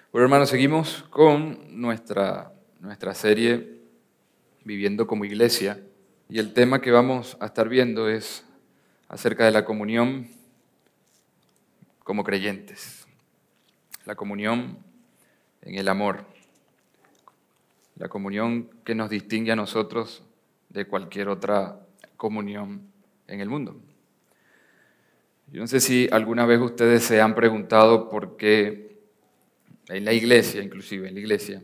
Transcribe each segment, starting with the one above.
Bueno, hermanos, seguimos con nuestra serie Viviendo como Iglesia y el tema que vamos a estar viendo es acerca de la comunión como creyentes, la comunión en el amor, la comunión que nos distingue a nosotros de cualquier otra comunión en el mundo. Yo no sé si alguna vez ustedes se han preguntado por qué en la iglesia, inclusive en la iglesia,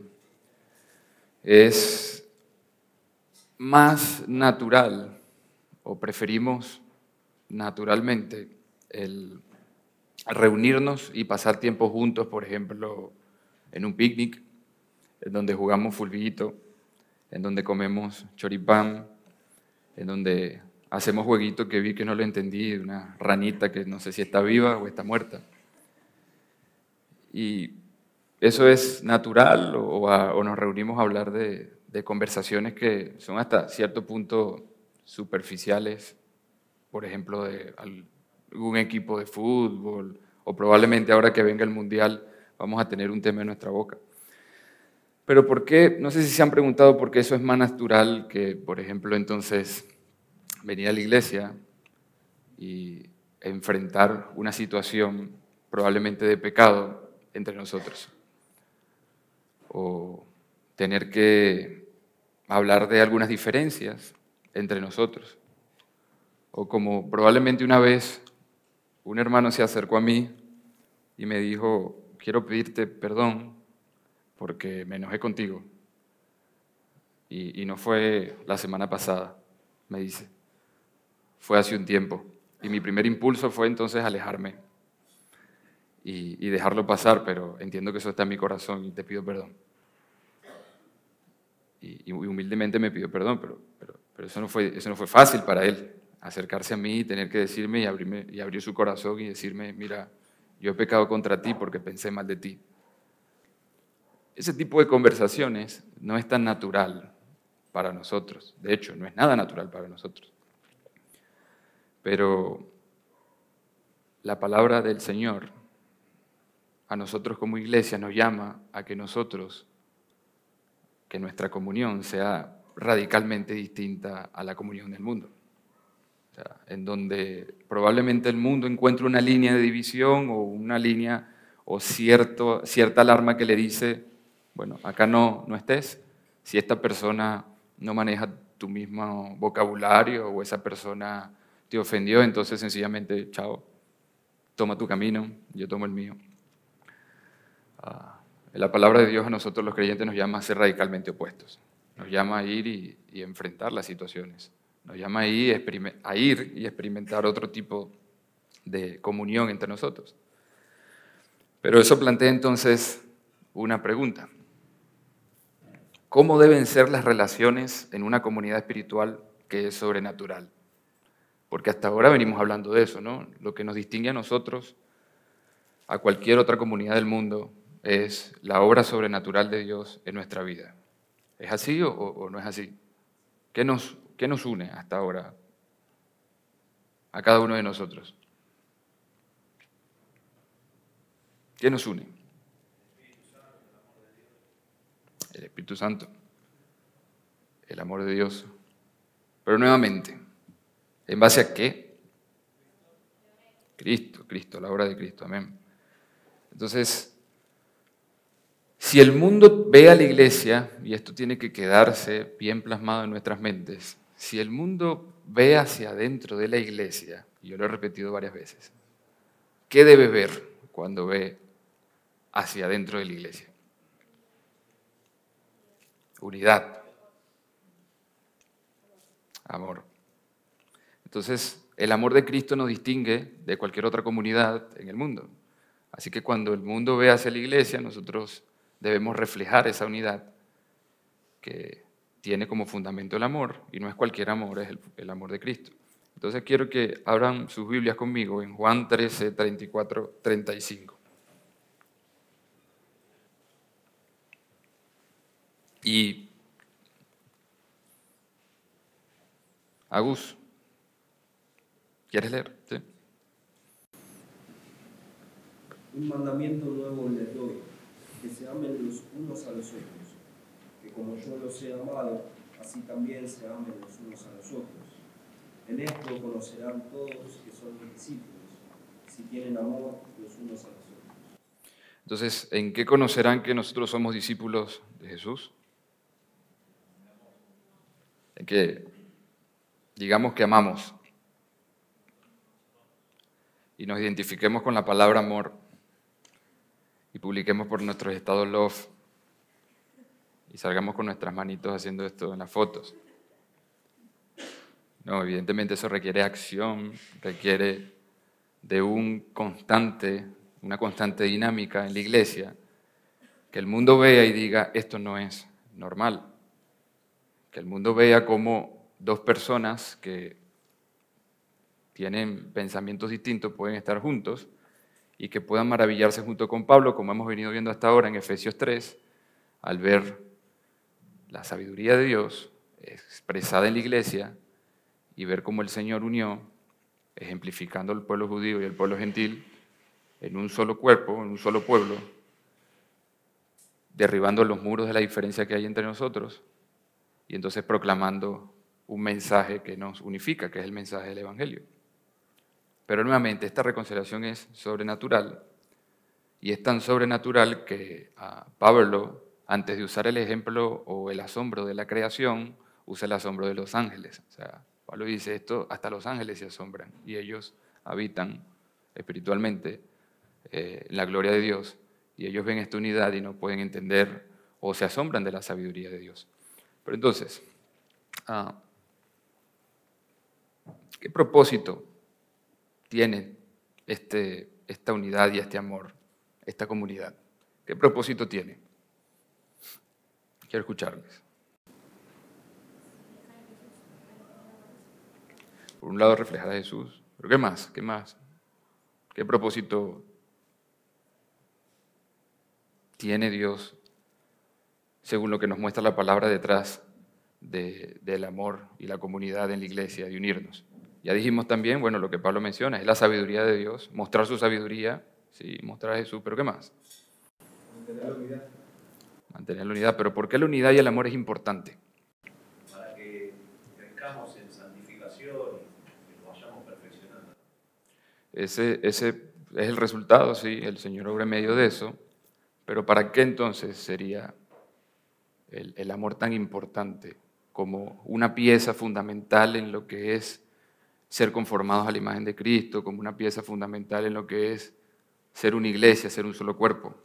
es más natural o preferimos naturalmente el reunirnos y pasar tiempo juntos, por ejemplo, en un picnic, en donde jugamos fulbito, en donde comemos choripán, en donde hacemos jueguitos que vi que no lo entendí, de una ranita que no sé si está viva o está muerta. Y eso es natural o nos reunimos a hablar de conversaciones que son hasta cierto punto superficiales, por ejemplo, de algún equipo de fútbol, o probablemente ahora que venga el Mundial vamos a tener un tema en nuestra boca. Pero ¿por qué? No sé si se han preguntado por qué eso es más natural que, por ejemplo, entonces venir a la iglesia y enfrentar una situación probablemente de pecado entre nosotros, o tener que hablar de algunas diferencias entre nosotros, o como probablemente una vez un hermano se acercó a mí y me dijo, quiero pedirte perdón porque me enojé contigo. Y no fue la semana pasada, me dice, fue hace un tiempo. Y mi primer impulso fue entonces alejarme y dejarlo pasar, pero entiendo que eso está en mi corazón y te pido perdón. Y humildemente me pidió perdón, pero eso no fue fácil para él, acercarse a mí y tener que decirme y abrir su corazón y decirme, mira, yo he pecado contra ti porque pensé mal de ti. Ese tipo de conversaciones no es tan natural para nosotros. De hecho, no es nada natural para nosotros. Pero la palabra del Señor a nosotros como iglesia nos llama a que nuestra comunión sea radicalmente distinta a la comunión del mundo. O sea, en donde probablemente el mundo encuentre una línea de división o una línea o cierta alarma que le dice, bueno, acá no estés, si esta persona no maneja tu mismo vocabulario o esa persona te ofendió, entonces sencillamente, chao, toma tu camino, yo tomo el mío. La palabra de Dios a nosotros los creyentes nos llama a ser radicalmente opuestos, nos llama a ir y enfrentar las situaciones. Nos llama a ir y experimentar otro tipo de comunión entre nosotros. Pero eso plantea entonces una pregunta. ¿Cómo deben ser las relaciones en una comunidad espiritual que es sobrenatural? Porque hasta ahora venimos hablando de eso, ¿no? Lo que nos distingue a nosotros, a cualquier otra comunidad del mundo, es la obra sobrenatural de Dios en nuestra vida. ¿Es así o no es así? ¿Qué nos une hasta ahora a cada uno de nosotros? ¿Qué nos une? El Espíritu Santo, el amor de Dios. Pero nuevamente, ¿en base a qué? Cristo, la obra de Cristo, amén. Entonces, si el mundo ve a la iglesia, y esto tiene que quedarse bien plasmado en nuestras mentes, si el mundo ve hacia adentro de la iglesia, y yo lo he repetido varias veces, ¿qué debe ver cuando ve hacia adentro de la iglesia? Unidad, amor. Entonces, el amor de Cristo nos distingue de cualquier otra comunidad en el mundo. Así que cuando el mundo ve hacia la iglesia, nosotros debemos reflejar esa unidad que tiene como fundamento el amor, y no es cualquier amor, es el amor de Cristo. Entonces quiero que abran sus Biblias conmigo en Juan 13, 34, 35. Y Agus, ¿quieres leer? ¿Sí? Un mandamiento nuevo les doy, que se como yo los he amado, así también se amen los unos a los otros. En esto conocerán todos que son mis discípulos, si tienen amor los unos a los otros. Entonces, ¿en qué conocerán que nosotros somos discípulos de Jesús? En que digamos que amamos y nos identifiquemos con la palabra amor y publiquemos por nuestros estados love y salgamos con nuestras manitos haciendo esto en las fotos. No, evidentemente eso requiere acción, requiere de una constante dinámica en la iglesia, que el mundo vea y diga, esto no es normal. Que el mundo vea cómo dos personas que tienen pensamientos distintos pueden estar juntos y que puedan maravillarse junto con Pablo, como hemos venido viendo hasta ahora en Efesios 3, al ver la sabiduría de Dios expresada en la iglesia y ver cómo el Señor unió, ejemplificando el pueblo judío y el pueblo gentil, en un solo cuerpo, en un solo pueblo, derribando los muros de la diferencia que hay entre nosotros y entonces proclamando un mensaje que nos unifica, que es el mensaje del Evangelio. Pero nuevamente, esta reconciliación es sobrenatural y es tan sobrenatural que Pablo, antes de usar el ejemplo o el asombro de la creación, usa el asombro de los ángeles. O sea, Pablo dice esto, hasta los ángeles se asombran y ellos habitan espiritualmente en la gloria de Dios y ellos ven esta unidad y no pueden entender o se asombran de la sabiduría de Dios. Pero entonces, ¿qué propósito tiene esta unidad y este amor, esta comunidad? ¿Qué propósito tiene? Quiero escucharles. Por un lado, reflejar a Jesús. ¿Pero qué más? ¿Qué más? ¿Qué propósito tiene Dios, según lo que nos muestra la palabra detrás del amor y la comunidad en la iglesia, de unirnos? Ya dijimos también, bueno, lo que Pablo menciona, es la sabiduría de Dios, mostrar su sabiduría, sí, mostrar a Jesús, ¿pero qué más? Mantener la unidad. Mantener la unidad, pero ¿por qué la unidad y el amor es importante? Para que crezcamos en santificación y nos vayamos perfeccionando. Ese es el resultado, sí, el Señor obra en medio de eso, pero ¿para qué entonces sería el amor tan importante como una pieza fundamental en lo que es ser conformados a la imagen de Cristo, como una pieza fundamental en lo que es ser una iglesia, ser un solo cuerpo?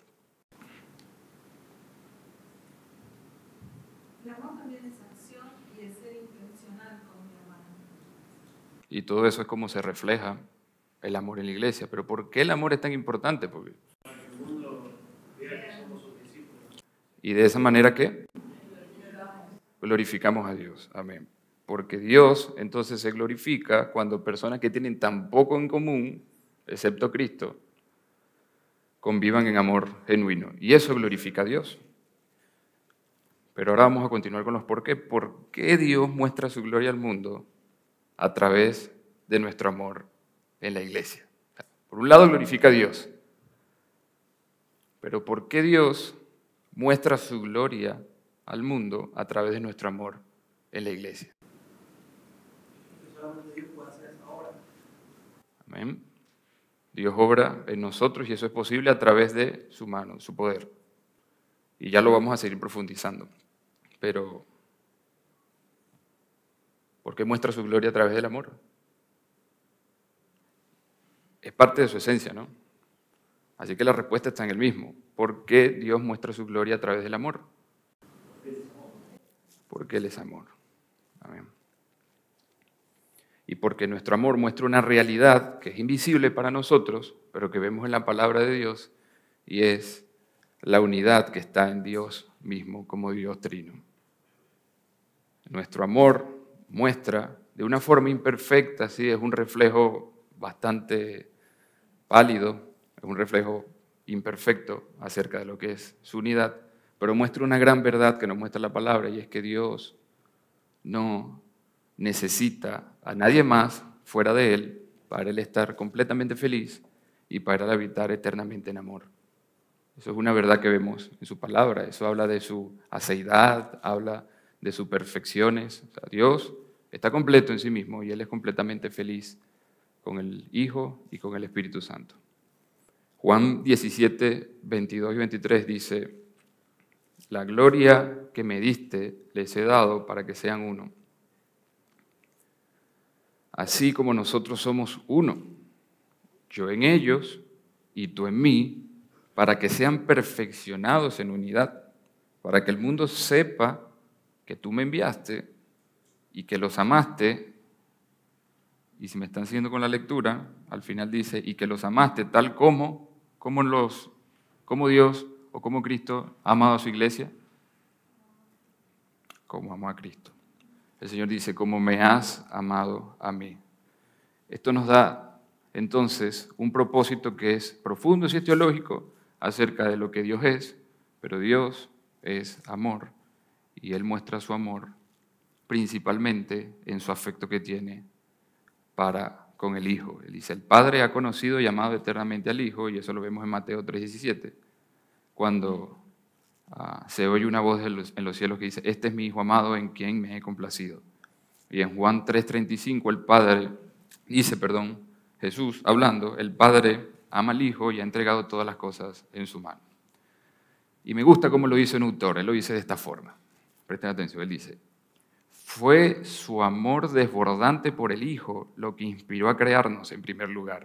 El amor también es acción y es ser intencional con mi hermano. Y todo eso es como se refleja el amor en la iglesia. ¿Pero por qué el amor es tan importante? Porque, El mundo vea que somos sus discípulos. y de esa manera, ¿qué? Glorificamos a Dios. Amén. Porque Dios entonces se glorifica cuando personas que tienen tan poco en común, excepto Cristo, convivan en amor genuino. Y eso glorifica a Dios. Pero ahora vamos a continuar con los por qué. ¿Por qué Dios muestra su gloria al mundo a través de nuestro amor en la iglesia? Por un lado glorifica a Dios. Pero ¿por qué Dios muestra su gloria al mundo a través de nuestro amor en la iglesia? Solamente Dios puede hacer esa obra. Amén. Dios obra en nosotros y eso es posible a través de su mano, su poder. Y ya lo vamos a seguir profundizando. Pero, ¿por qué muestra su gloria a través del amor? Es parte de su esencia, ¿no? Así que la respuesta está en el mismo. ¿Por qué Dios muestra su gloria a través del amor? Porque Él es amor. Amén. Y porque nuestro amor muestra una realidad que es invisible para nosotros, pero que vemos en la palabra de Dios, y es la unidad que está en Dios mismo como Dios trino. Nuestro amor muestra de una forma imperfecta, sí, es un reflejo bastante pálido, es un reflejo imperfecto acerca de lo que es su unidad, pero muestra una gran verdad que nos muestra la palabra, y es que Dios no necesita a nadie más fuera de Él para Él estar completamente feliz y para Él habitar eternamente en amor. Eso es una verdad que vemos en su palabra. Eso habla de su aceidad, habla de sus perfecciones. O sea, Dios está completo en sí mismo y Él es completamente feliz con el Hijo y con el Espíritu Santo. Juan 17, 22 y 23 dice: la gloria que me diste les he dado para que sean uno, así como nosotros somos uno, yo en ellos y tú en mí, para que sean perfeccionados en unidad, para que el mundo sepa que tú me enviaste y que los amaste. Y si me están siguiendo con la lectura, al final dice, y que los amaste tal como Dios o como Cristo ha amado a su iglesia, como amó a Cristo. El Señor dice, como me has amado a mí. Esto nos da entonces un propósito que es profundo y teológico acerca de lo que Dios es, pero Dios es amor y Él muestra su amor principalmente en su afecto que tiene para con el Hijo. Él dice, el Padre ha conocido y amado eternamente al Hijo, y eso lo vemos en Mateo 3:17, cuando se oye una voz en los cielos que dice, este es mi Hijo amado en quien me he complacido. Y en Juan 3:35 Jesús hablando, el Padre ama al Hijo y ha entregado todas las cosas en su mano. Y me gusta cómo lo dice un autor, él lo dice de esta forma. Presten atención, él dice, fue su amor desbordante por el Hijo lo que inspiró a crearnos en primer lugar.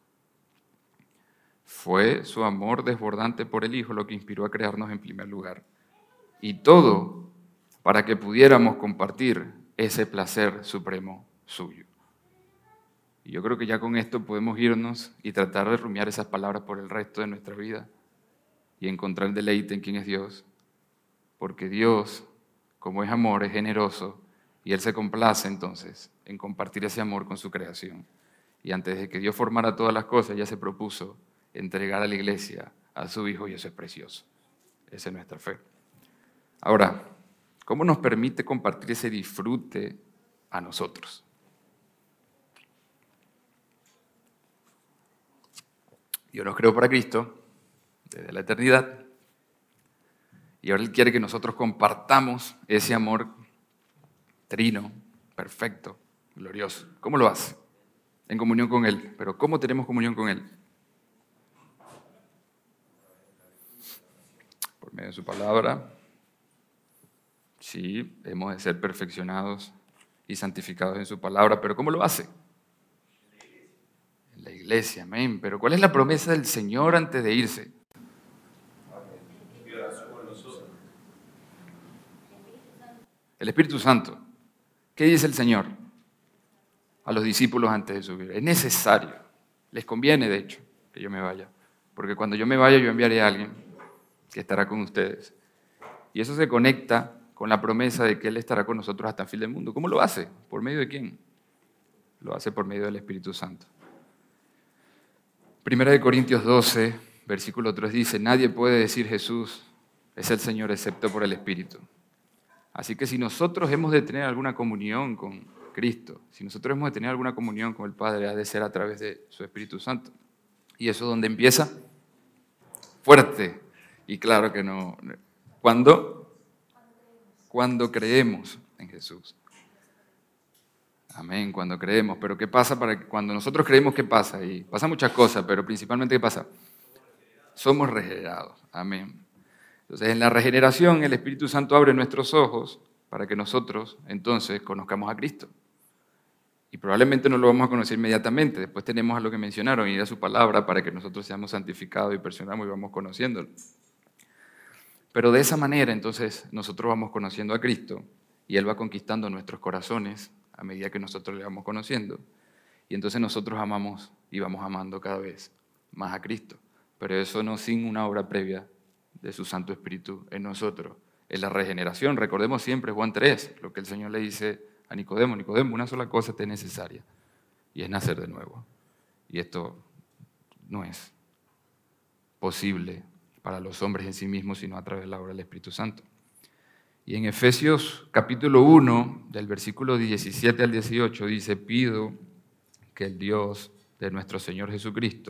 Fue su amor desbordante por el Hijo lo que inspiró a crearnos en primer lugar. Y todo para que pudiéramos compartir ese placer supremo suyo. Y yo creo que ya con esto podemos irnos y tratar de rumiar esas palabras por el resto de nuestra vida y encontrar deleite en quién es Dios. Porque Dios, como es amor, es generoso y Él se complace entonces en compartir ese amor con su creación. Y antes de que Dios formara todas las cosas, ya se propuso entregar a la iglesia a su Hijo y eso es precioso. Esa es nuestra fe. Ahora, ¿cómo nos permite compartir ese disfrute a nosotros? Yo nos creo para Cristo desde la eternidad y ahora Él quiere que nosotros compartamos ese amor trino, perfecto, glorioso. ¿Cómo lo hace? En comunión con Él. Pero ¿cómo tenemos comunión con Él? Por medio de su palabra. Sí, hemos de ser perfeccionados y santificados en su palabra, pero ¿cómo lo hace? En la iglesia, amén. Pero ¿cuál es la promesa del Señor antes de irse? El Espíritu Santo. ¿Qué dice el Señor a los discípulos antes de subir? Es necesario, les conviene de hecho que yo me vaya, porque cuando yo me vaya yo enviaré a alguien que estará con ustedes. Y eso se conecta con la promesa de que Él estará con nosotros hasta el fin del mundo. ¿Cómo lo hace? ¿Por medio de quién? Lo hace por medio del Espíritu Santo. Primera de Corintios 12, versículo 3 dice, nadie puede decir Jesús es el Señor excepto por el Espíritu. Así que si nosotros hemos de tener alguna comunión con Cristo, si nosotros hemos de tener alguna comunión con el Padre, ha de ser a través de su Espíritu Santo. ¿Y eso dónde empieza? Fuerte. Y claro que no. ¿Cuándo? Cuando creemos en Jesús. Amén, cuando creemos. Pero ¿qué pasa cuando nosotros creemos? ¿Qué pasa? Y pasa muchas cosas, pero principalmente ¿qué pasa? Somos regenerados. Amén. Entonces, en la regeneración, el Espíritu Santo abre nuestros ojos para que nosotros, entonces, conozcamos a Cristo. Y probablemente no lo vamos a conocer inmediatamente. Después tenemos a lo que mencionaron, ir a su palabra para que nosotros seamos santificados y perfeccionamos y vamos conociéndolo. Pero de esa manera, entonces, nosotros vamos conociendo a Cristo y Él va conquistando nuestros corazones a medida que nosotros le vamos conociendo. Y entonces nosotros amamos y vamos amando cada vez más a Cristo. Pero eso no sin una obra previa de su Santo Espíritu en nosotros. En la regeneración, recordemos siempre Juan 3, lo que el Señor le dice a Nicodemo, Nicodemo, una sola cosa te es necesaria, y es nacer de nuevo. Y esto no es posible para los hombres en sí mismos, sino a través de la obra del Espíritu Santo. Y en Efesios capítulo 1, del versículo 17 al 18, dice, pido que el Dios de nuestro Señor Jesucristo,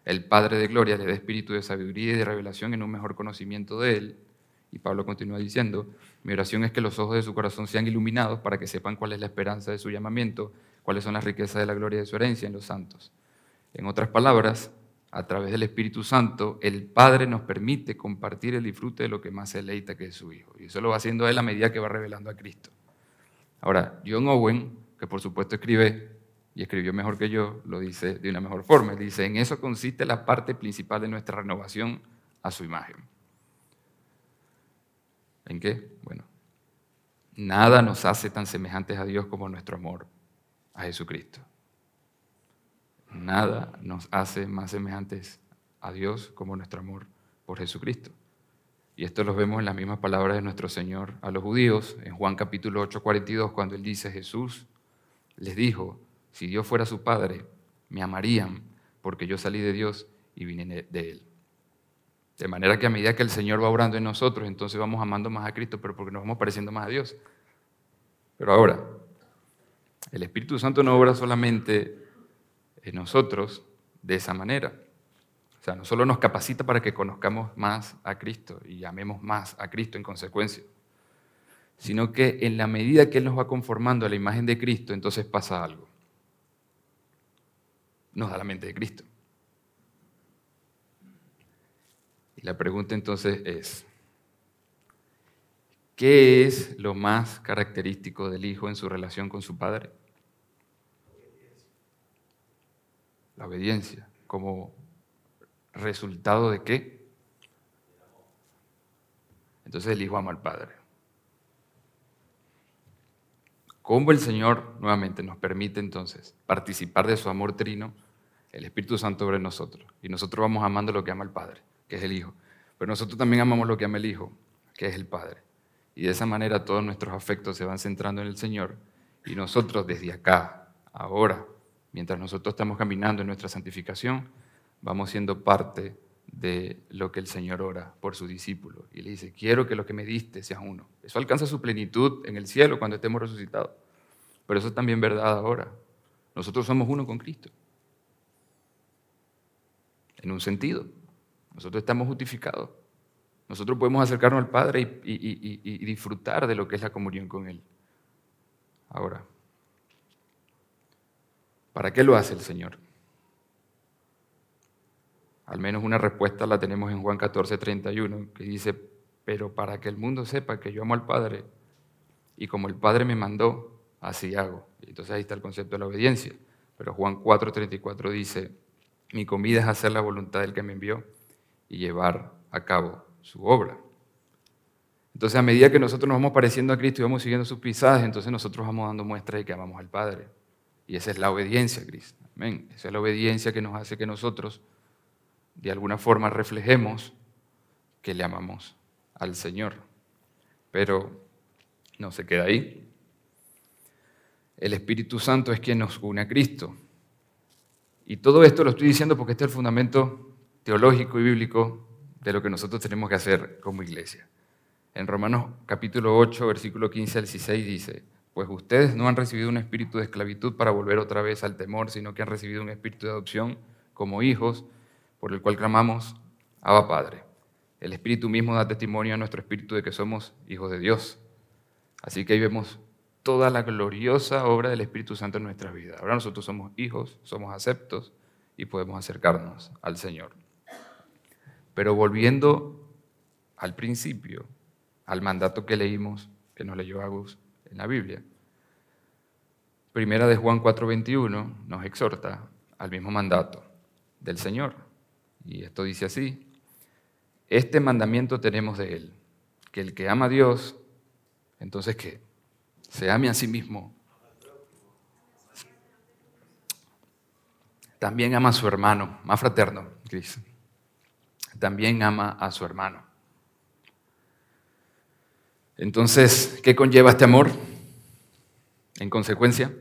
el Padre de gloria le dé espíritu de sabiduría y de revelación en un mejor conocimiento de Él. Y Pablo continúa diciendo, mi oración es que los ojos de su corazón sean iluminados para que sepan cuál es la esperanza de su llamamiento, cuáles son las riquezas de la gloria de su herencia en los santos. En otras palabras, a través del Espíritu Santo, el Padre nos permite compartir el disfrute de lo que más se deleita, que es su Hijo. Y eso lo va haciendo Él a medida que va revelando a Cristo. Ahora, John Owen, que por supuesto escribe y escribió mejor que yo, lo dice de una mejor forma. Él dice, en eso consiste la parte principal de nuestra renovación a su imagen. ¿En qué? Bueno, nada nos hace tan semejantes a Dios como nuestro amor a Jesucristo. Nada nos hace más semejantes a Dios como nuestro amor por Jesucristo. Y esto lo vemos en las mismas palabras de nuestro Señor a los judíos, en Juan capítulo 8, 42, cuando Él dice, Jesús les dijo, si Dios fuera su Padre, me amarían, porque yo salí de Dios y vine de Él. De manera que a medida que el Señor va obrando en nosotros, entonces vamos amando más a Cristo, pero porque nos vamos pareciendo más a Dios. Pero ahora, el Espíritu Santo no obra solamente en nosotros de esa manera. O sea, no solo nos capacita para que conozcamos más a Cristo y amemos más a Cristo en consecuencia, sino que en la medida que Él nos va conformando a la imagen de Cristo, entonces pasa algo. Nos da la mente de Cristo. Y la pregunta entonces es, ¿qué es lo más característico del Hijo en su relación con su Padre? La obediencia. ¿Como resultado de qué? Entonces el Hijo ama al Padre. ¿Cómo el Señor nuevamente nos permite entonces participar de su amor trino? El Espíritu Santo obra en nosotros. Y nosotros vamos amando lo que ama el Padre, que es el Hijo. Pero nosotros también amamos lo que ama el Hijo, que es el Padre. Y de esa manera todos nuestros afectos se van centrando en el Señor. Y nosotros desde acá, ahora, mientras nosotros estamos caminando en nuestra santificación, vamos siendo parte de lo que el Señor ora por su discípulo. Y le dice, quiero que lo que me diste seas uno. Eso alcanza su plenitud en el cielo cuando estemos resucitados. Pero eso es también verdad ahora. Nosotros somos uno con Cristo. En un sentido. Nosotros estamos justificados. Nosotros podemos acercarnos al Padre y disfrutar de lo que es la comunión con Él. Ahora, ¿para qué lo hace el Señor? Al menos una respuesta la tenemos en Juan 14, 31, que dice, pero para que el mundo sepa que yo amo al Padre, y como el Padre me mandó, así hago. Y entonces ahí está el concepto de la obediencia. Pero Juan 4, 34 dice, mi comida es hacer la voluntad del que me envió y llevar a cabo su obra. Entonces, a medida que nosotros nos vamos pareciendo a Cristo y vamos siguiendo sus pisadas, entonces nosotros vamos dando muestra de que amamos al Padre. Y esa es la obediencia, Cristo. Amén. Esa es la obediencia que nos hace que nosotros, de alguna forma, reflejemos que le amamos al Señor. Pero no se queda ahí. El Espíritu Santo es quien nos une a Cristo. Y todo esto lo estoy diciendo porque este es el fundamento teológico y bíblico de lo que nosotros tenemos que hacer como iglesia. En Romanos capítulo 8, versículo 15 al 16 dice, pues ustedes no han recibido un espíritu de esclavitud para volver otra vez al temor, sino que han recibido un espíritu de adopción como hijos, por el cual clamamos, Abba Padre. El Espíritu mismo da testimonio a nuestro espíritu de que somos hijos de Dios. Así que ahí vemos toda la gloriosa obra del Espíritu Santo en nuestras vidas. Ahora nosotros somos hijos, somos aceptos y podemos acercarnos al Señor. Pero volviendo al principio, al mandato que leímos, que nos leyó Agus en la Biblia, Primera de Juan 4:21 nos exhorta al mismo mandato del Señor. Y esto dice así, este mandamiento tenemos de Él, que el que ama a Dios, entonces ¿qué? Se ame a sí mismo. También ama a su hermano, más fraterno, Cris. También ama a su hermano. Entonces, ¿qué conlleva este amor? En consecuencia,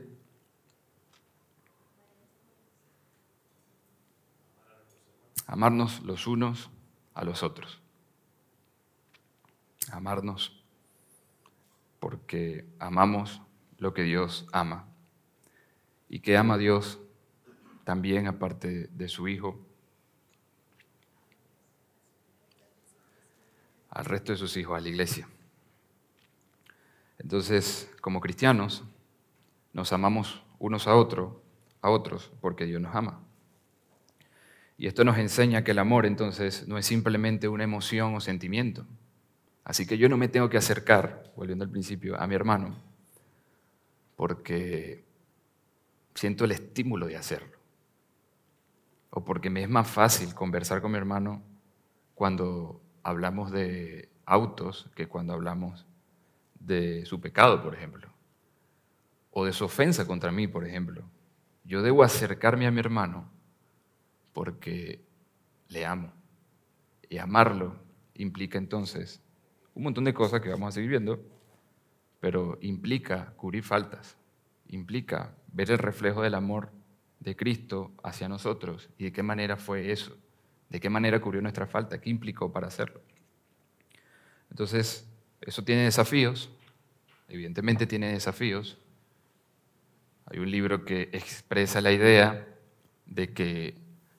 amarnos los unos a los otros. Amarnos porque amamos lo que Dios ama. ¿Y qué ama Dios también aparte de su Hijo? al resto de sus hijos, a la iglesia. Entonces, como cristianos, nos amamos unos a otros, porque Dios nos ama. Y esto nos enseña que el amor, entonces, no es simplemente una emoción o sentimiento. Así que yo no me tengo que acercar, volviendo al principio, a mi hermano, porque siento el estímulo de hacerlo. O porque me es más fácil conversar con mi hermano cuando hablamos de autos que cuando hablamos de su pecado, por ejemplo, o de su ofensa contra mí, por ejemplo. Yo debo acercarme a mi hermano porque le amo. Y amarlo implica entonces un montón de cosas que vamos a seguir viendo, pero implica cubrir faltas, implica ver el reflejo del amor de Cristo hacia nosotros y de qué manera fue eso, de qué manera cubrió nuestra falta, qué implicó para hacerlo. Entonces, eso tiene desafíos, evidentemente tiene desafíos. Hay un libro que expresa la idea de que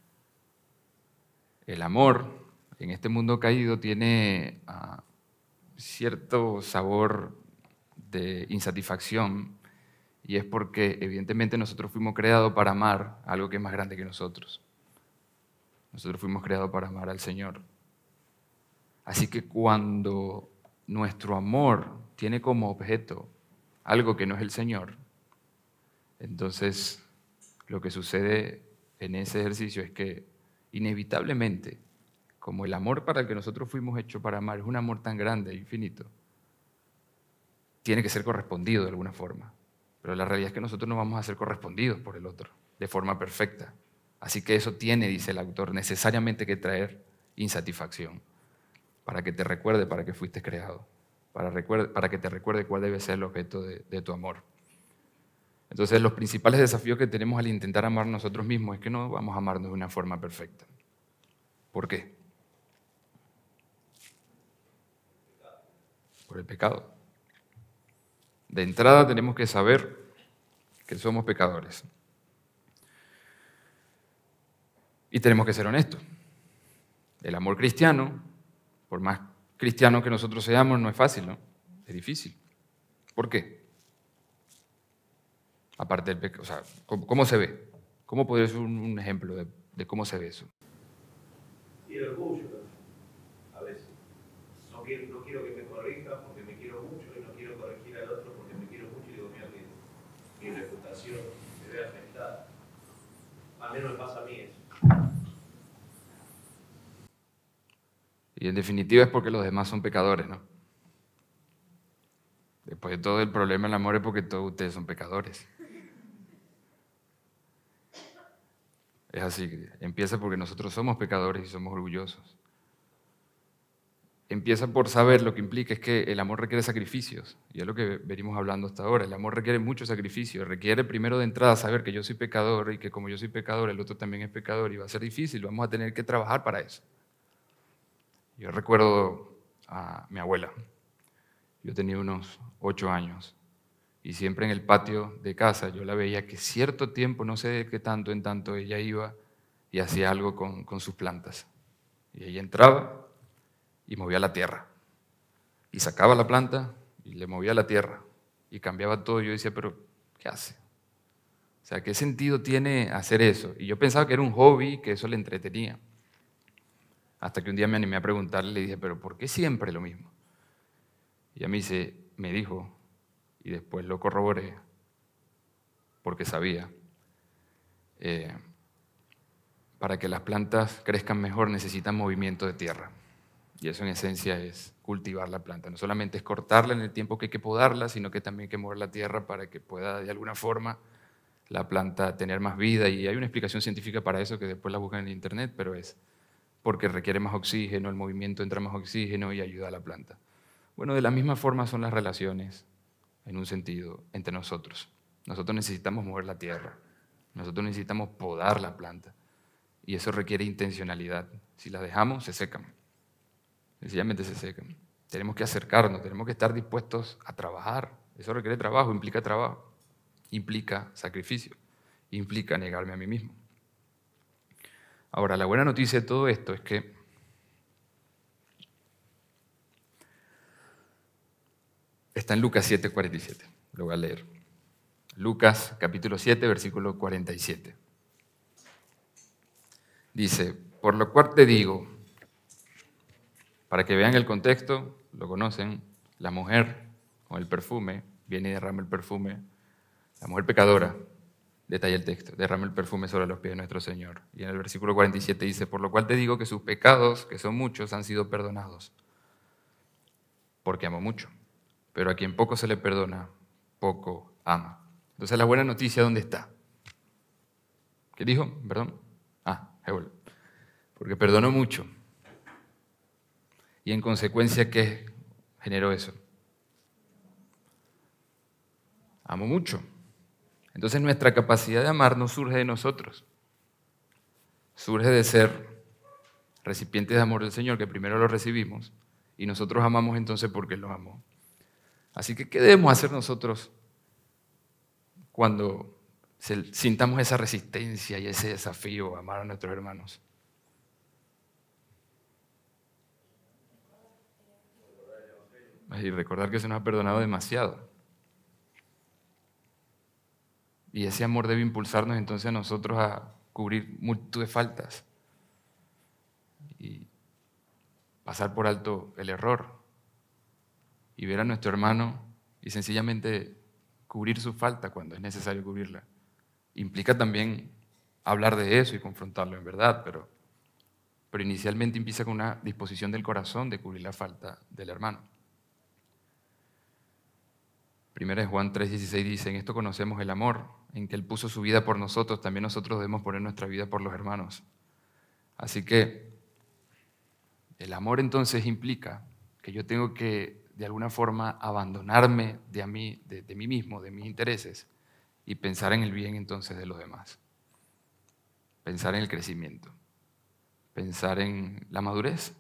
el amor en este mundo caído tiene cierto sabor de insatisfacción, y es porque evidentemente nosotros fuimos creados para amar algo que es más grande que nosotros. Nosotros fuimos creados para amar al Señor. Así que cuando nuestro amor tiene como objeto algo que no es el Señor, entonces lo que sucede en ese ejercicio es que inevitablemente, como el amor para el que nosotros fuimos hechos para amar es un amor tan grande e infinito, tiene que ser correspondido de alguna forma. Pero la realidad es que nosotros no vamos a ser correspondidos por el otro de forma perfecta. Así que eso tiene, dice el autor, necesariamente que traer insatisfacción para que te recuerde para qué fuiste creado, para que te recuerde cuál debe ser el objeto de tu amor. Entonces, los principales desafíos que tenemos al intentar amar nosotros mismos es que no vamos a amarnos de una forma perfecta. ¿Por qué? Por el pecado. De entrada tenemos que saber que somos pecadores. Y tenemos que ser honestos. El amor cristiano, por más cristiano que nosotros seamos, no es fácil, ¿no? Es difícil. ¿Por qué? Aparte del pecado, o sea, ¿cómo se ve? ¿Cómo podría ser un ejemplo de cómo se ve eso? Y el orgullo, a veces. No quiero que me corrija porque me quiero mucho y no quiero corregir al otro porque me quiero mucho y digo, mira, mi reputación se ve afectada. Al menos me pasa a mí eso. Y en definitiva es porque los demás son pecadores, ¿no? Después de todo, el problema del amor es porque todos ustedes son pecadores. Es así, empieza porque nosotros somos pecadores y somos orgullosos. Empieza por saber lo que implica, es que el amor requiere sacrificios, y es lo que venimos hablando hasta ahora. El amor requiere mucho sacrificio, requiere primero de entrada saber que yo soy pecador y que como yo soy pecador, el otro también es pecador y va a ser difícil, vamos a tener que trabajar para eso. Yo recuerdo a mi abuela, yo tenía unos 8 años, y siempre en el patio de casa yo la veía que cierto tiempo, no sé de qué tanto en tanto, ella iba y hacía algo con sus plantas. Y ella entraba y movía la tierra. Y sacaba la planta y le movía la tierra. Y cambiaba todo. Y yo decía, pero ¿qué hace? O sea, ¿qué sentido tiene hacer eso? Y yo pensaba que era un hobby, que eso le entretenía. Hasta que un día me animé a preguntarle, le dije, pero ¿por qué siempre lo mismo? Y ella me dijo, y después lo corroboré, porque sabía, para que las plantas crezcan mejor necesitan movimiento de tierra. Y eso en esencia es cultivar la planta. No solamente es cortarla en el tiempo que hay que podarla, sino que también hay que mover la tierra para que pueda de alguna forma la planta tener más vida. Y hay una explicación científica para eso que después la buscan en internet, pero es porque requiere más oxígeno, el movimiento entra más oxígeno y ayuda a la planta. Bueno, de la misma forma son las relaciones, en un sentido, entre nosotros. Nosotros necesitamos mover la tierra, nosotros necesitamos podar la planta. Y eso requiere intencionalidad. Si la dejamos, se secan. Sencillamente se secan. Tenemos que acercarnos, tenemos que estar dispuestos a trabajar. Eso requiere trabajo, implica sacrificio, implica negarme a mí mismo. Ahora, la buena noticia de todo esto es que está en Lucas 7:47. Lo voy a leer. Lucas capítulo 7, versículo 47. Dice, por lo cual te digo, para que vean el contexto, lo conocen, la mujer con el perfume, viene y derrama el perfume, la mujer pecadora, detalla el texto, derrama el perfume sobre los pies de nuestro Señor. Y en el versículo 47 dice, por lo cual te digo que sus pecados, que son muchos, han sido perdonados, porque amó mucho. Pero a quien poco se le perdona, poco ama. Entonces la buena noticia, ¿dónde está? ¿Qué dijo? Perdón. Jehová. Porque perdonó mucho. Y en consecuencia, ¿qué generó eso? Amó mucho. Entonces nuestra capacidad de amar no surge de nosotros. Surge de ser recipientes de amor del Señor, que primero lo recibimos, y nosotros amamos entonces porque Él nos amó. Así que, ¿qué debemos hacer nosotros cuando sintamos esa resistencia y ese desafío a amar a nuestros hermanos? Y recordar que se nos ha perdonado demasiado. Y ese amor debe impulsarnos entonces a nosotros a cubrir multitud de faltas y pasar por alto el error y ver a nuestro hermano y sencillamente cubrir su falta cuando es necesario cubrirla. Implica también hablar de eso y confrontarlo en verdad, pero inicialmente empieza con una disposición del corazón de cubrir la falta del hermano. Primera de Juan 3:16 dice, en esto conocemos el amor, en que Él puso su vida por nosotros, también nosotros debemos poner nuestra vida por los hermanos. Así que el amor entonces implica que yo tengo que de alguna forma abandonarme de mí mismo, de mis intereses, y pensar en el bien entonces de los demás. Pensar en el crecimiento, pensar en la madurez,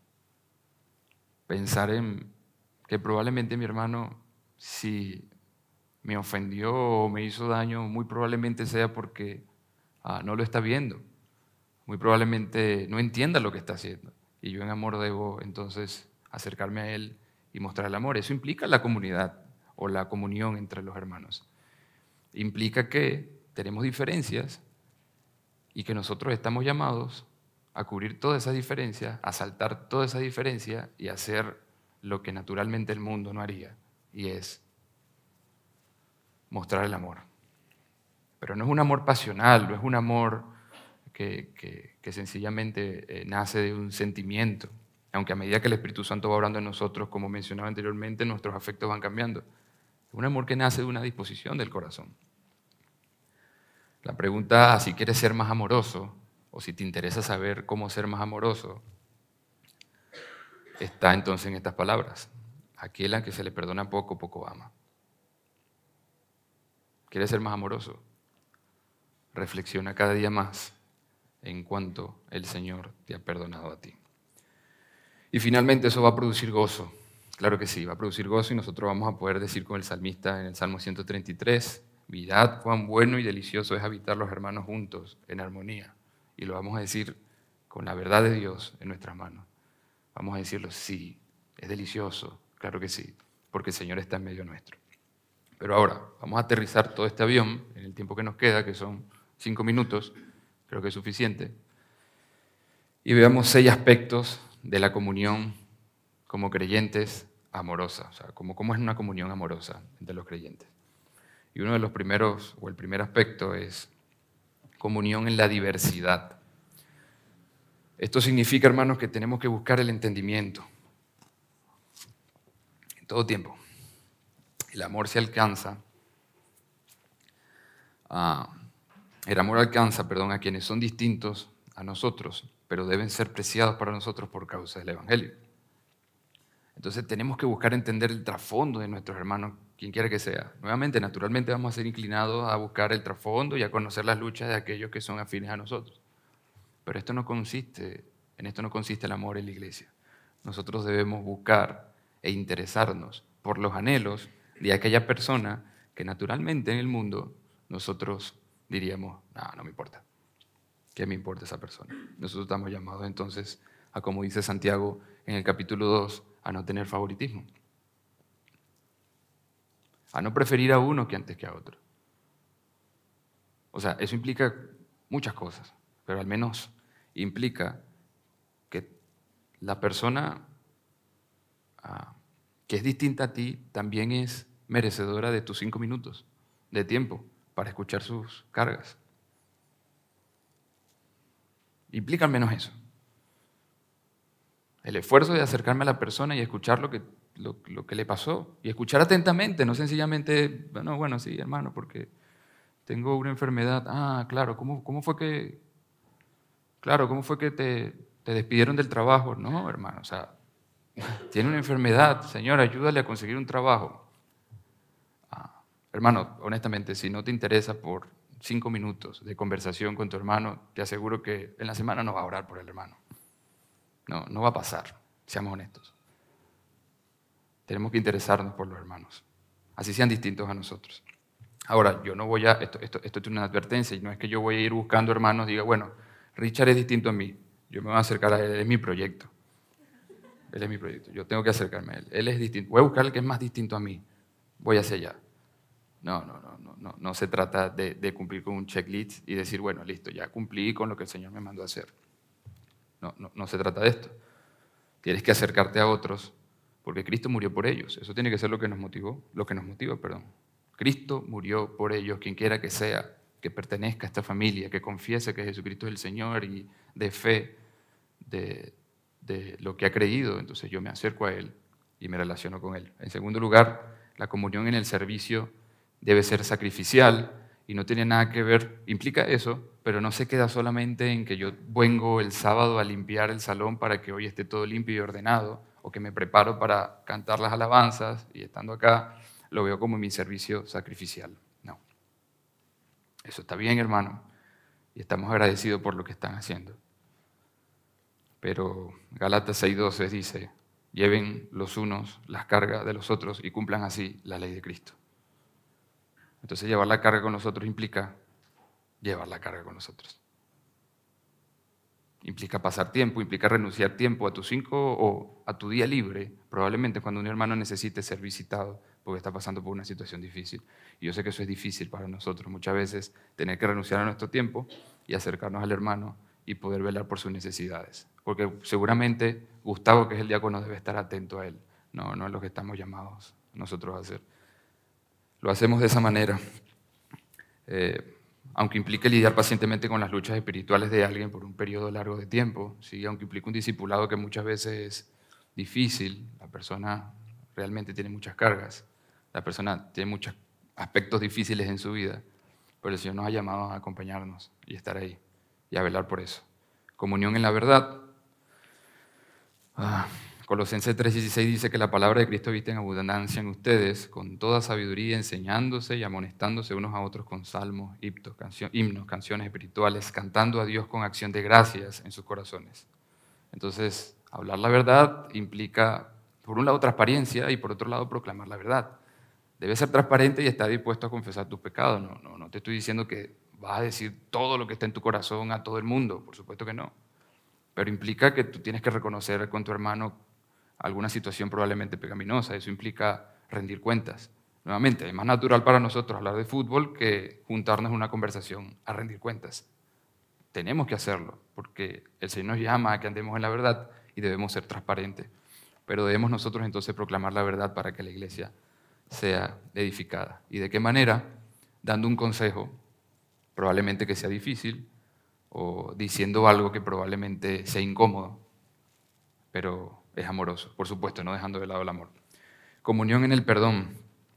pensar en que probablemente mi hermano, si me ofendió o me hizo daño, muy probablemente sea porque no lo está viendo, muy probablemente no entienda lo que está haciendo. Y yo en amor debo entonces acercarme a él y mostrar el amor. Eso implica la comunidad o la comunión entre los hermanos. Implica que tenemos diferencias y que nosotros estamos llamados a cubrir todas esas diferencias, a saltar todas esas diferencias y a hacer lo que naturalmente el mundo no haría, y es mostrar el amor. Pero no es un amor pasional, no es un amor que sencillamente nace de un sentimiento, aunque a medida que el Espíritu Santo va obrando en nosotros, como mencionaba anteriormente, nuestros afectos van cambiando. Es un amor que nace de una disposición del corazón. La pregunta, si quieres ser más amoroso, o si te interesa saber cómo ser más amoroso, está entonces en estas palabras. Aquel a que se le perdona poco, poco ama. ¿Quieres ser más amoroso? Reflexiona cada día más en cuanto el Señor te ha perdonado a ti. Y finalmente eso va a producir gozo. Claro que sí, va a producir gozo y nosotros vamos a poder decir con el salmista en el Salmo 133, mirad cuán bueno y delicioso es habitar los hermanos juntos en armonía. Y lo vamos a decir con la verdad de Dios en nuestras manos. Vamos a decirlo, sí, es delicioso, claro que sí, porque el Señor está en medio nuestro. Pero ahora, vamos a aterrizar todo este avión en el tiempo que nos queda, que son 5 minutos, creo que es suficiente, y veamos 6 aspectos de la comunión como creyentes amorosa, o sea, cómo es una comunión amorosa entre los creyentes. Y uno de los primeros, o el primer aspecto, es comunión en la diversidad. Esto significa, hermanos, que tenemos que buscar el entendimiento en todo tiempo. El amor se alcanza, a quienes son distintos a nosotros, pero deben ser preciados para nosotros por causa del Evangelio. Entonces tenemos que buscar entender el trasfondo de nuestros hermanos, quien quiera que sea. Nuevamente, naturalmente vamos a ser inclinados a buscar el trasfondo y a conocer las luchas de aquellos que son afines a nosotros. Pero en esto no consiste el amor en la iglesia. Nosotros debemos buscar e interesarnos por los anhelos de aquella persona que naturalmente en el mundo nosotros diríamos, no me importa. ¿Qué me importa esa persona? Nosotros estamos llamados entonces a, como dice Santiago en el capítulo 2, a no tener favoritismo. a no preferir a uno que antes que a otro. O sea, eso implica muchas cosas, pero al menos implica que la persona que es distinta a ti también es merecedora de tus 5 minutos de tiempo para escuchar sus cargas. Implica al menos eso. El esfuerzo de acercarme a la persona y escuchar lo que le pasó. Y escuchar atentamente, no sencillamente, bueno, sí, hermano, porque tengo una enfermedad. Ah, claro, ¿cómo fue que te despidieron del trabajo? No, hermano, o sea, tiene una enfermedad, Señor, ayúdale a conseguir un trabajo. Hermano, honestamente, si no te interesa por 5 minutos de conversación con tu hermano, te aseguro que en la semana no va a orar por el hermano. No va a pasar, seamos honestos. Tenemos que interesarnos por los hermanos, así sean distintos a nosotros. Ahora, yo no voy a, esto es una advertencia, y no es que yo voy a ir buscando hermanos y diga, bueno, Richard es distinto a mí, yo me voy a acercar a él, él es mi proyecto. Él es mi proyecto, yo tengo que acercarme a él. Él es distinto, voy a buscar al que es más distinto a mí, voy hacia allá. No se trata de cumplir con un checklist y decir, bueno, listo, ya cumplí con lo que el Señor me mandó a hacer. No se trata de esto. Tienes que acercarte a otros porque Cristo murió por ellos. Eso tiene que ser lo que nos motiva. Cristo murió por ellos, quien quiera que sea, que pertenezca a esta familia, que confiese que Jesucristo es el Señor y de fe de lo que ha creído. Entonces yo me acerco a Él y me relaciono con Él. En segundo lugar, la comunión en el servicio debe ser sacrificial y no tiene nada que ver, implica eso, pero no se queda solamente en que yo vengo el sábado a limpiar el salón para que hoy esté todo limpio y ordenado, o que me preparo para cantar las alabanzas y estando acá lo veo como mi servicio sacrificial. No. Eso está bien, hermano, y estamos agradecidos por lo que están haciendo. Pero Gálatas 6:12 dice, lleven los unos las cargas de los otros y cumplan así la ley de Cristo. Entonces llevar la carga con nosotros implica llevar la carga con nosotros. Implica pasar tiempo, implica renunciar tiempo a tus 5 o a tu día libre, probablemente cuando un hermano necesite ser visitado porque está pasando por una situación difícil. Y yo sé que eso es difícil para nosotros muchas veces, tener que renunciar a nuestro tiempo y acercarnos al hermano y poder velar por sus necesidades. Porque seguramente Gustavo, que es el diácono, debe estar atento a él, no es lo que estamos llamados nosotros a hacer. Lo hacemos de esa manera, aunque implique lidiar pacientemente con las luchas espirituales de alguien por un periodo largo de tiempo, ¿sí? Aunque implique un discipulado que muchas veces es difícil, la persona realmente tiene muchas cargas, la persona tiene muchos aspectos difíciles en su vida, pero el Señor nos ha llamado a acompañarnos y estar ahí y a velar por eso. Comunión en la verdad. Colosenses 3:16 dice que la palabra de Cristo habita en abundancia en ustedes, con toda sabiduría, enseñándose y amonestándose unos a otros con salmos, himnos, canciones espirituales, cantando a Dios con acción de gracias en sus corazones. Entonces, hablar la verdad implica, por un lado, transparencia y por otro lado, proclamar la verdad. Debes ser transparente y estar dispuesto a confesar tus pecados. No te estoy diciendo que vas a decir todo lo que está en tu corazón a todo el mundo, por supuesto que no. Pero implica que tú tienes que reconocer con tu hermano alguna situación probablemente pecaminosa. Eso implica rendir cuentas. Nuevamente, es más natural para nosotros hablar de fútbol que juntarnos en una conversación a rendir cuentas. Tenemos que hacerlo, porque el Señor nos llama a que andemos en la verdad y debemos ser transparentes. Pero debemos nosotros entonces proclamar la verdad para que la iglesia sea edificada. ¿Y de qué manera? Dando un consejo, probablemente que sea difícil, o diciendo algo que probablemente sea incómodo, pero es amoroso, por supuesto, no dejando de lado el amor. Comunión en el perdón.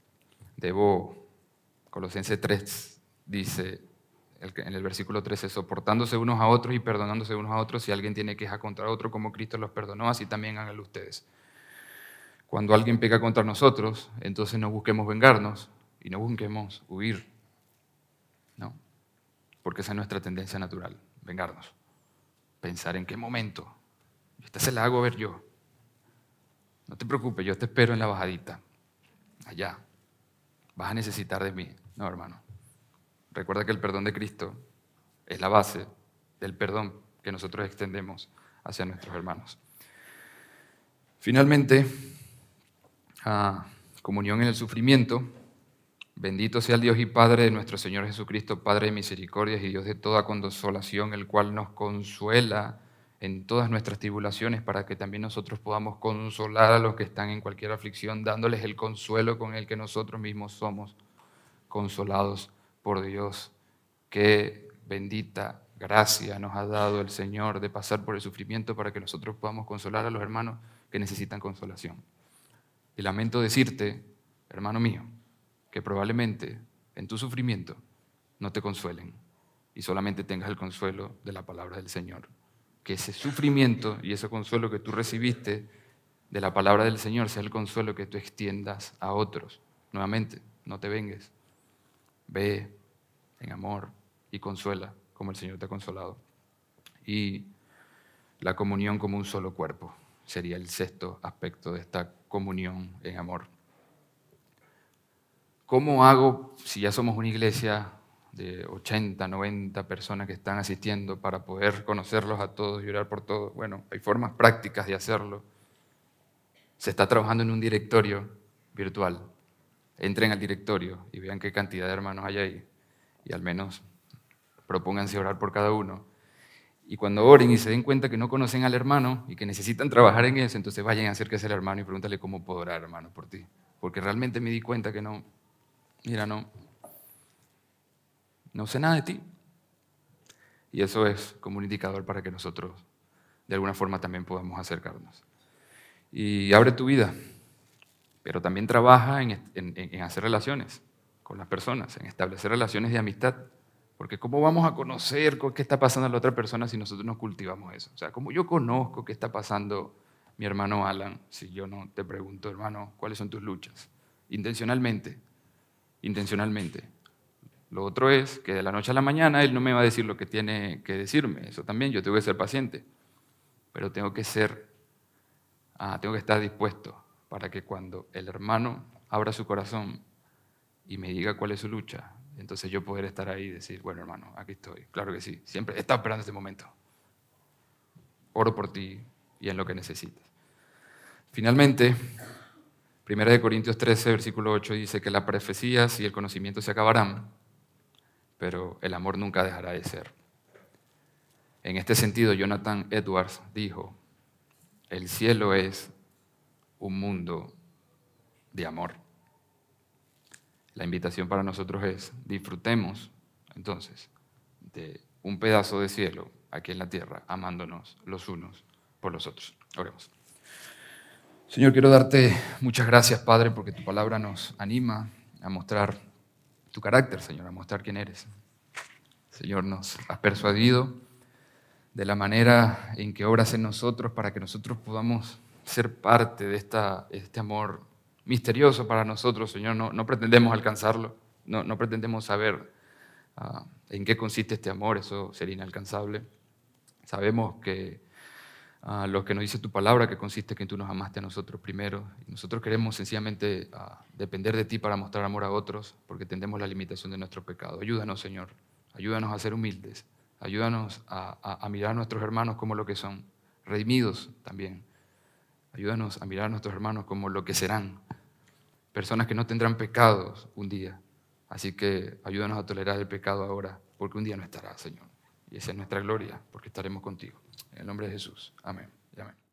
Colosenses 3 dice, en el versículo 13, soportándose unos a otros y perdonándose unos a otros, si alguien tiene queja contra otro, como Cristo los perdonó, así también háganlo ustedes. Cuando alguien peca contra nosotros, entonces no busquemos vengarnos y no busquemos huir, ¿no? Porque esa es nuestra tendencia natural, vengarnos. Pensar en qué momento. Esta se la hago ver yo. No te preocupes, yo te espero en la bajadita. Allá. Vas a necesitar de mí. No, hermano. Recuerda que el perdón de Cristo es la base del perdón que nosotros extendemos hacia nuestros hermanos. Finalmente, comunión en el sufrimiento. Bendito sea el Dios y Padre de nuestro Señor Jesucristo, Padre de misericordias y Dios de toda consolación, el cual nos consuela en todas nuestras tribulaciones, para que también nosotros podamos consolar a los que están en cualquier aflicción, dándoles el consuelo con el que nosotros mismos somos consolados por Dios. Qué bendita gracia nos ha dado el Señor de pasar por el sufrimiento para que nosotros podamos consolar a los hermanos que necesitan consolación. Y lamento decirte, hermano mío, que probablemente en tu sufrimiento no te consuelen y solamente tengas el consuelo de la palabra del Señor. Que ese sufrimiento y ese consuelo que tú recibiste de la palabra del Señor sea el consuelo que tú extiendas a otros. Nuevamente, no te vengues. Ve en amor y consuela como el Señor te ha consolado. Y la comunión como un solo cuerpo sería el sexto aspecto de esta comunión en amor. ¿Cómo hago, si ya somos una iglesia de 80, 90 personas que están asistiendo, para poder conocerlos a todos y orar por todos? Bueno, hay formas prácticas de hacerlo. Se está trabajando en un directorio virtual. Entren al directorio y vean qué cantidad de hermanos hay ahí. Y al menos propónganse orar por cada uno. Y cuando oren y se den cuenta que no conocen al hermano y que necesitan trabajar en eso, entonces vayan a acérquese al hermano y pregúntale cómo puedo orar, hermano, por ti. Porque realmente me di cuenta que no sé nada de ti. Y eso es como un indicador para que nosotros de alguna forma también podamos acercarnos. Y abre tu vida, pero también trabaja en hacer relaciones con las personas, en establecer relaciones de amistad. Porque ¿cómo vamos a conocer qué está pasando a la otra persona si nosotros no cultivamos eso? O sea, ¿cómo yo conozco qué está pasando mi hermano Alan si yo no te pregunto, hermano, cuáles son tus luchas? Intencionalmente. Lo otro es que de la noche a la mañana él no me va a decir lo que tiene que decirme. Eso también, yo tengo que ser paciente. Pero tengo que estar dispuesto para que cuando el hermano abra su corazón y me diga cuál es su lucha, entonces yo poder estar ahí y decir, bueno, hermano, aquí estoy. Claro que sí, siempre he estado esperando este momento. Oro por ti y en lo que necesitas. Finalmente, 1 Corintios 13, versículo 8 dice que las profecías y el conocimiento se acabarán, pero el amor nunca dejará de ser. En este sentido, Jonathan Edwards dijo, el cielo es un mundo de amor. La invitación para nosotros es, disfrutemos entonces de un pedazo de cielo aquí en la tierra, amándonos los unos por los otros. Oremos. Señor, quiero darte muchas gracias, Padre, porque tu palabra nos anima a mostrar tu carácter, Señor, a mostrar quién eres. Señor, nos has persuadido de la manera en que obras en nosotros para que nosotros podamos ser parte de este amor misterioso para nosotros, Señor. No pretendemos alcanzarlo, no pretendemos saber en qué consiste este amor, eso sería inalcanzable. Sabemos que lo que nos dice tu palabra, que consiste que tú nos amaste a nosotros primero. Y nosotros queremos sencillamente depender de ti para mostrar amor a otros, porque entendemos la limitación de nuestro pecado. Ayúdanos, Señor. Ayúdanos a ser humildes. Ayúdanos a mirar a nuestros hermanos como lo que son, redimidos también. Ayúdanos a mirar a nuestros hermanos como lo que serán, personas que no tendrán pecados un día. Así que ayúdanos a tolerar el pecado ahora, porque un día no estará, Señor. Y esa es nuestra gloria, porque estaremos contigo. En el nombre de Jesús. Amén. Y amén.